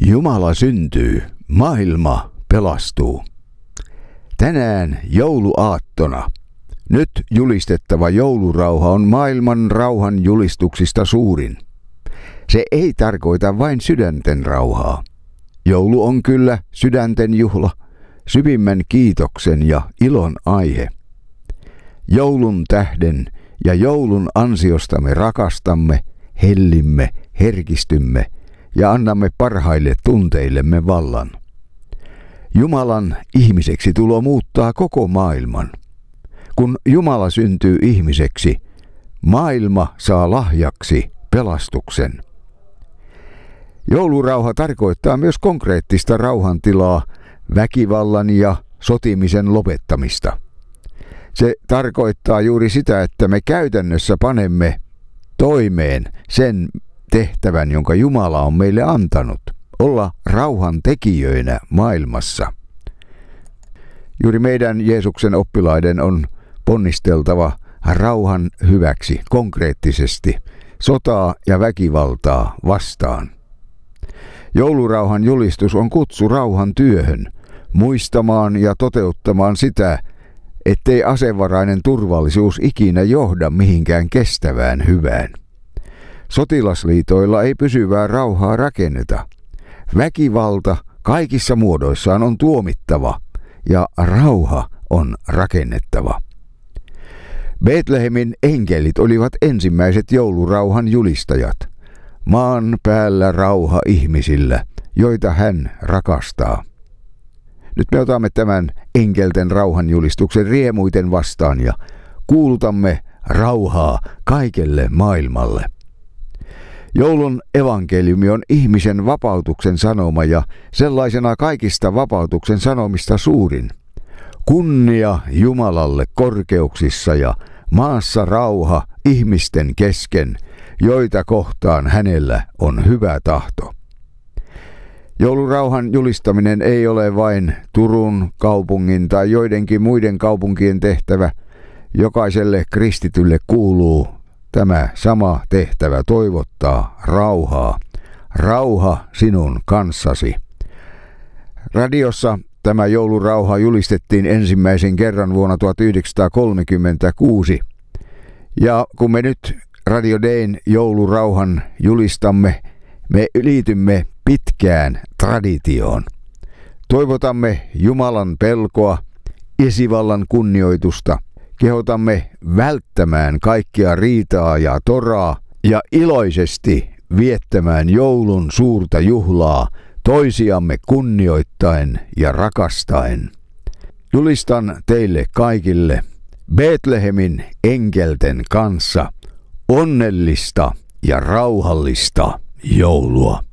Jumala syntyy, maailma pelastuu. Tänään jouluaattona. Nyt julistettava joulurauha on maailman rauhan julistuksista suurin. Se ei tarkoita vain sydänten rauhaa. Joulu on kyllä sydänten juhla, syvimmän kiitoksen ja ilon aihe. Joulun tähden ja joulun ansiosta me rakastamme, hellimme, herkistymme ja annamme parhaille tunteillemme vallan. Jumalan ihmiseksi tulo muuttaa koko maailman. Kun Jumala syntyy ihmiseksi, maailma saa lahjaksi pelastuksen. Joulurauha tarkoittaa myös konkreettista rauhantilaa, väkivallan ja sotimisen lopettamista. Se tarkoittaa juuri sitä, että me käytännössä panemme toimeen sen tehtävän, jonka Jumala on meille antanut, olla rauhan tekijöinä maailmassa. Juuri meidän Jeesuksen oppilaiden on ponnisteltava rauhan hyväksi konkreettisesti, sotaa ja väkivaltaa vastaan. Joulurauhan julistus on kutsu rauhan työhön, muistamaan ja toteuttamaan sitä, ettei asevarainen turvallisuus ikinä johda mihinkään kestävään hyvään. Sotilasliitoilla ei pysyvää rauhaa rakenneta. Väkivalta kaikissa muodoissaan on tuomittava ja rauha on rakennettava. Betlehemin enkelit olivat ensimmäiset joulurauhan julistajat. Maan päällä rauha ihmisillä, joita hän rakastaa. Nyt me otamme tämän enkelten rauhanjulistuksen riemuiten vastaan ja kuulutamme rauhaa kaikelle maailmalle. Joulun evankeliumi on ihmisen vapautuksen sanoma ja sellaisena kaikista vapautuksen sanomista suurin. Kunnia Jumalalle korkeuksissa ja maassa rauha ihmisten kesken, joita kohtaan hänellä on hyvä tahto. Joulurauhan julistaminen ei ole vain Turun kaupungin tai joidenkin muiden kaupunkien tehtävä. Jokaiselle kristitylle kuuluu tämä sama tehtävä toivottaa rauhaa. Rauha sinun kanssasi. Radiossa tämä joulurauha julistettiin ensimmäisen kerran vuonna 1936. Ja kun me nyt Radio Dayn joulurauhan julistamme, me liitymme pitkään traditioon. Toivotamme Jumalan pelkoa, esivallan kunnioitusta, kehotamme välttämään kaikkia riitaa ja toraa ja iloisesti viettämään joulun suurta juhlaa toisiamme kunnioittaen ja rakastaen. Julistan teille kaikille Betlehemin enkelten kanssa onnellista ja rauhallista joulua.